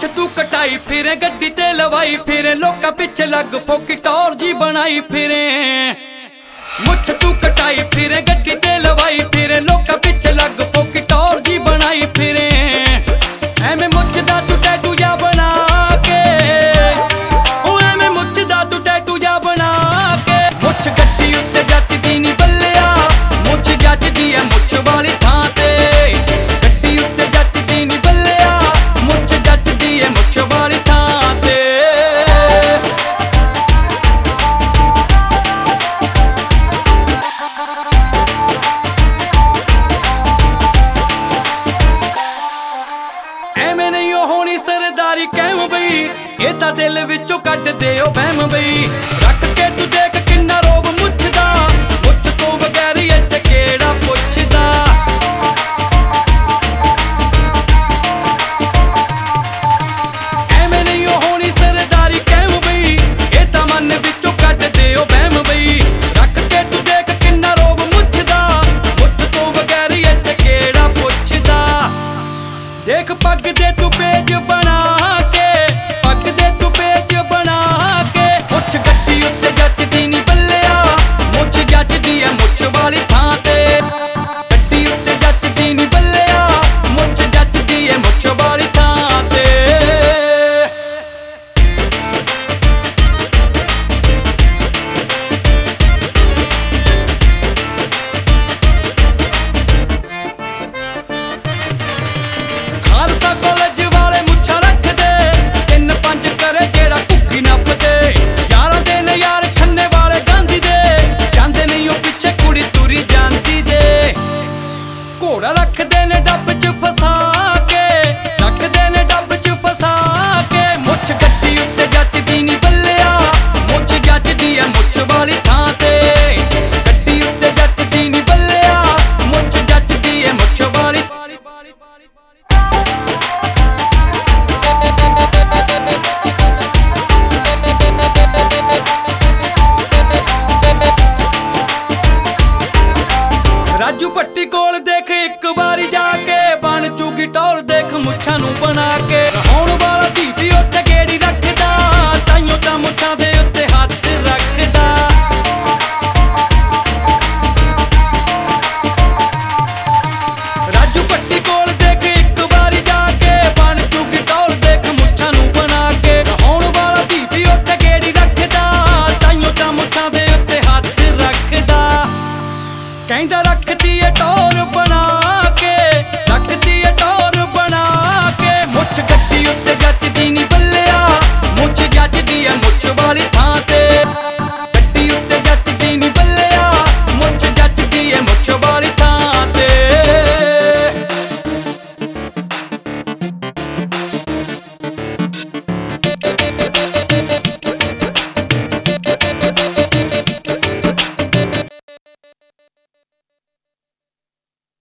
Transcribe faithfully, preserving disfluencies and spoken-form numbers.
तू कटाई फिरे गड्डी ते लवाई फिरे लोका पिछे लग फोकी टौर जी बनाई फिरे। मुछ तू कटाई फिरे गड्डी ते लवाई फिरे लोका पिछे लग फोकी टौर जी बनाई फिरे। एवें मुछ दा तू टैटू जा बना के ओ एवें मुछ दा तू टैटू जा बना के। मुछ गड्डी उत्ते जचदी नी बल्लिया मुछ जचदी है मुछ वाली थां ते। गड्डी उत्ते जचदी नी बल्लिया मुछ जचदी है मुछ वाली थां ते। एवें नहीं होनी सरदारी कहम बई ये तां दिल विचों कढ दे ओ बहम बई। रख के तू देख किन्ना रोब मुछ दा मुछ तो बगैर इत्थे केड़ा पुछदा। एवें नहीं होनी सरदारी कहम बई ये तां मन विचों कढ दे ओ बहम बई। रख के तू देख किन्ना रोब मुछ दा मुछ तो बगैर इत्थे केड़ा पुछदा। देख पग दे तू पेज बना के पग दे तू पेज बना के। मुछ गड्डी उत्ते जचदी नी बल्लिया मुछ जचदी है मुछ वाली थां ते। गड्डी उत्ते जचदी नी बल्लिया मुछ जचदी है मुछ वाली थां ते। खालसा कॉलेज वाले मुछा रख दे तीन पंज करे जेड़ा भुक्की नप दे। यारां दे ने यार खन्ने वाले गांधी दे जांदे नहीं ओ पिछे कुड़ी तुरी जांदी दे। घोड़ा रख दे ने डब च फसा के रख दे ने डब च फसा के। मुछ गड्डी उत्ते जचदी नी बल्लिया मुछ जचदी है मुछ वाली थां ते। गड्डी उत्ते जचदी नी बल्लिया मुछ जचदी है मुछ वाली। राजू भट्टी कोल देख एक बारी जाके बन चूगी टौर देख मुछां नूं